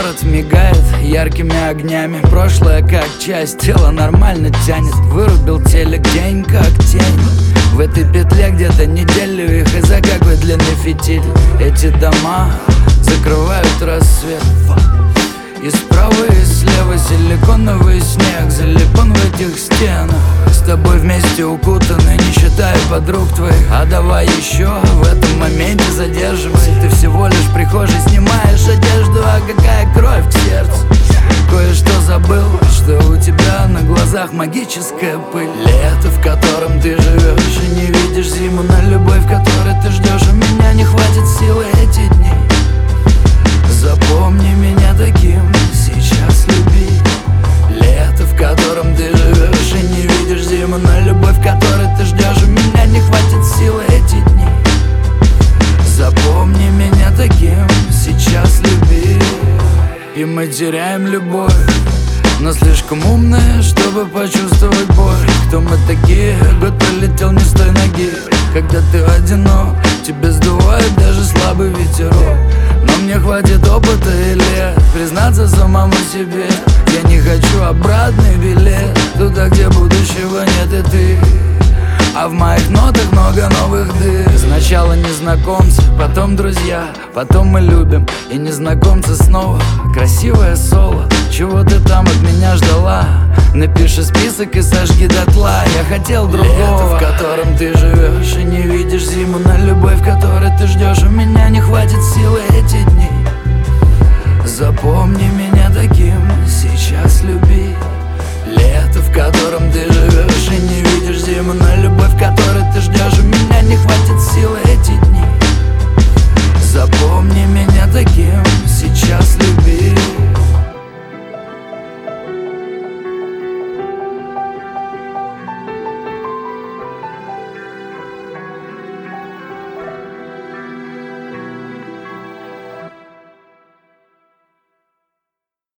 Город мигает яркими огнями. Прошлое как часть, тело нормально тянет. Вырубил телек, день как тень. В этой петле где-то неделю их. И за какой длинный фитиль эти дома закрывают рассвет. И справа, и слева силиконовый снег залипан в этих стенах. С тобой вместе укутаны, не считая подруг твоих. А давай еще в этом моменте задержимся. Ты всего лишь в прихожей снимаешь одежду. А какая кровь к сердцу. Кое-что забыл, что у тебя на глазах магическая пыль. Лето, в котором ты живешь и не видишь зиму. На любовь, которой ты ждешь, у меня не хватит силы эти дни. Запомни меня таким, сейчас люби. Лето, в котором ты живешь и не видишь зиму. На любовь, которой ты ждешь, у меня не хватит силы эти дни. Запомни меня таким, сейчас люби. И мы теряем любовь, но слишком умные, чтобы почувствовать боль. Кто мы такие? Год пролетел не с той ноги. Когда ты одинок, тебе сдувает даже слабый ветерок. Но мне хватит опыта и лет признаться самому себе. Я не хочу обратный билет туда, где будущего нет и ты. А в моих нотах много новых дыр. Сначала незнакомцы, потом друзья, потом мы любим и незнакомцы снова. Красивое соло, чего ты там от меня ждала? Напиши список и сожги дотла. Я хотел другого. Лето, в котором ты живешь и не видишь зиму. На любовь, которой ты ждешь, у меня не хватит силы эти дни. Запомни меня таким, сейчас люби. Лето, в котором ты живешь и не видишь зиму. На любовь, которой ты ждешь, у меня не хватит силы эти